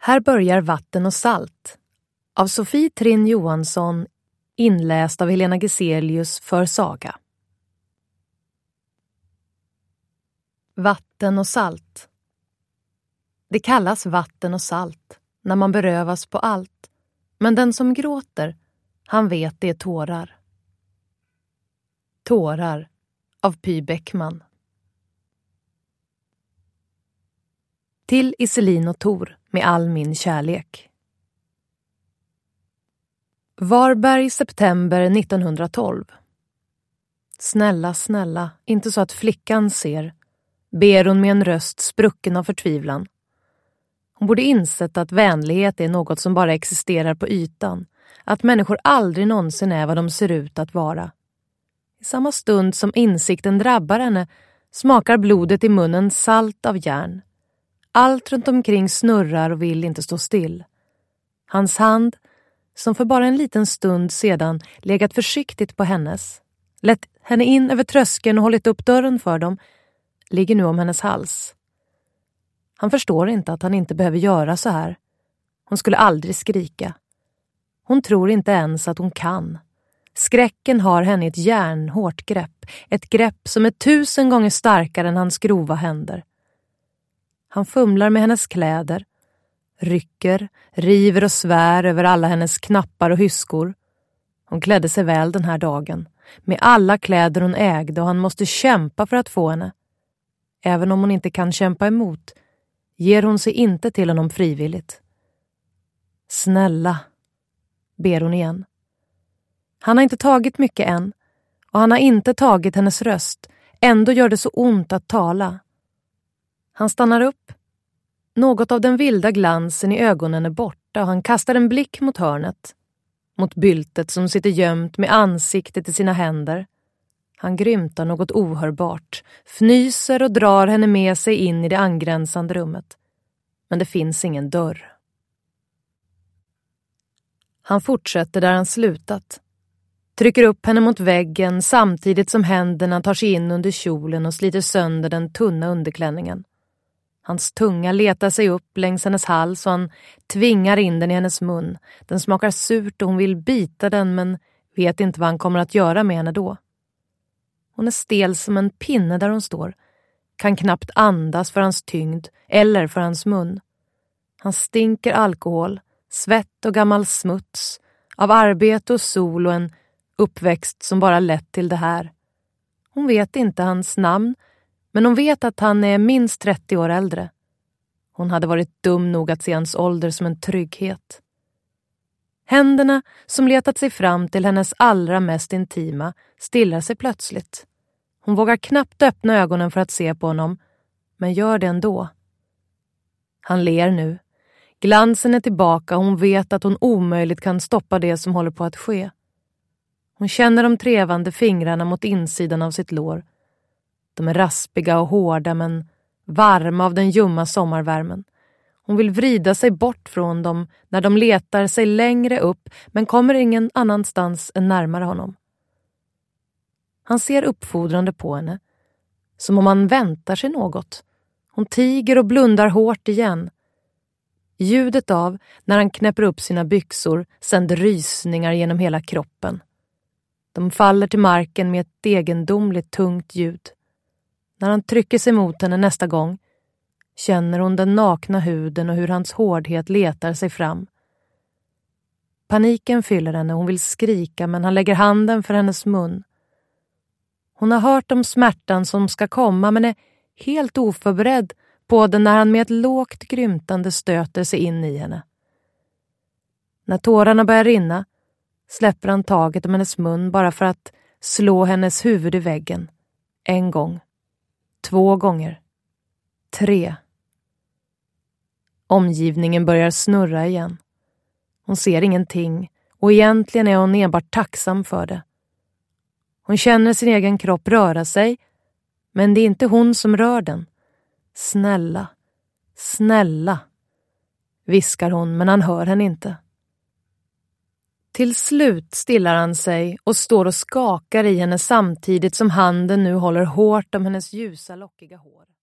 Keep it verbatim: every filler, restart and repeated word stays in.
Här börjar Vatten och salt av Sofie Trinn Johansson, inläst av Helena Geselius för Saga. Vatten och salt. Det kallas vatten och salt när man berövas på allt, men den som gråter, han vet det är tårar. Tårar av Py Bäckman. Till Iselin och Tor med all min kärlek. Varberg, september nittonhundratolv. Snälla, snälla, inte så att flickan ser, ber hon med en röst sprucken av förtvivlan. Hon borde insett att vänlighet är något som bara existerar på ytan, att människor aldrig någonsin är vad de ser ut att vara. I samma stund som insikten drabbar henne smakar blodet i munnen salt av järn. Allt runt omkring snurrar och vill inte stå still. Hans hand, som för bara en liten stund sedan legat försiktigt på hennes, lett henne in över tröskeln och hållit upp dörren för dem, ligger nu om hennes hals. Han förstår inte att han inte behöver göra så här. Hon skulle aldrig skrika. Hon tror inte ens att hon kan. Skräcken har henne i ett järnhårt grepp. Ett grepp som är tusen gånger starkare än hans grova händer. Han fumlar med hennes kläder. Rycker, river och svär över alla hennes knappar och hyskor. Hon klädde sig väl den här dagen. Med alla kläder hon ägde, och han måste kämpa för att få henne. Även om hon inte kan kämpa emot, ger hon sig inte till honom frivilligt. Snälla, ber hon igen. Han har inte tagit mycket än, och han har inte tagit hennes röst. Ändå gör det så ont att tala. Han stannar upp. Något av den vilda glansen i ögonen är borta, och han kastar en blick mot hörnet. Mot byltet som sitter gömt med ansiktet i sina händer. Han grymtar något ohörbart, fnyser och drar henne med sig in i det angränsande rummet. Men det finns ingen dörr. Han fortsätter där han slutat. Trycker upp henne mot väggen samtidigt som händerna tar sig in under kjolen och sliter sönder den tunna underklänningen. Hans tunga letar sig upp längs hennes hals och han tvingar in den i hennes mun. Den smakar surt och hon vill bita den, men vet inte vad han kommer att göra med henne då. Hon är stel som en pinne där hon står. Kan knappt andas för hans tyngd eller för hans mun. Han stinker alkohol, svett och gammal smuts. Av arbete och sol och en uppväxt som bara lett till det här. Hon vet inte hans namn, men hon vet att han är minst trettio år äldre. Hon hade varit dum nog att se hans ålder som en trygghet. Händerna som letat sig fram till hennes allra mest intima stillar sig plötsligt. Hon vågar knappt öppna ögonen för att se på honom, men gör det ändå. Han ler nu. Glansen är tillbaka och hon vet att hon omöjligt kan stoppa det som håller på att ske. Hon känner de trevande fingrarna mot insidan av sitt lår. De är raspiga och hårda, men varma av den ljumma sommarvärmen. Hon vill vrida sig bort från dem när de letar sig längre upp, men kommer ingen annanstans än närmare honom. Han ser uppfordrande på henne, som om han väntar sig något. Hon tiger och blundar hårt igen. Ljudet av när han knäpper upp sina byxor sänder rysningar genom hela kroppen. De faller till marken med ett egendomligt tungt ljud. När han trycker sig mot henne nästa gång känner hon den nakna huden och hur hans hårdhet letar sig fram. Paniken fyller henne, hon vill skrika, men han lägger handen för hennes mun. Hon har hört om smärtan som ska komma, men är helt oförberedd på den när han med ett lågt grymtande stöter sig in i henne. När tårarna börjar rinna släpper han taget om hennes mun bara för att slå hennes huvud i väggen. En gång. Två gånger. Tre. Omgivningen börjar snurra igen. Hon ser ingenting och egentligen är hon enbart tacksam för det. Hon känner sin egen kropp röra sig, men det är inte hon som rör den. Snälla, snälla, viskar hon, men han hör henne inte. Till slut stillar han sig och står och skakar i henne samtidigt som handen nu håller hårt om hennes ljusa lockiga hår.